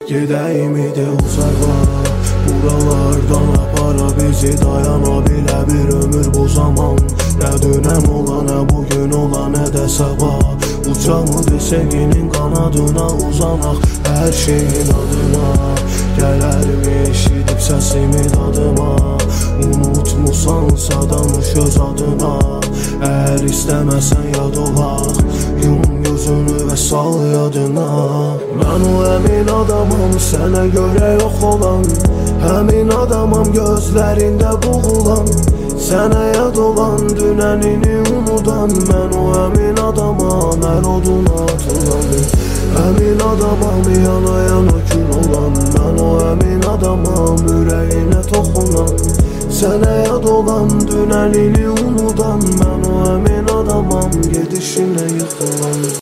Gedəyim idi uzağa, buralardan apara bizi, dayana bilə bir ömür bu zaman. Nə dünəm ola, nə bugün ola, nə də sabah. Uçamıdır sevginin qanadına uzanaq, hər şeyin adına. Gələrmi eşidib səsimi dadıma, unutmusansa danış öz adına. Əgər istəməsən yad olaq, yum gözünü və sal yadına. Mən o əmin adamam, sənə görə yox olan, həmin adamam gözlərində boğulan. Sənə yad olan, dünənini unudan. Mən o əmin adamam, hər oduna atılan. Həmin adamam, yana yana kül olan. Mən o əmin adamam, ürəyinə toxunan. Sənə yad olan, dünənini unudan. Mən o əmin adamam, gedişinə yıxılan.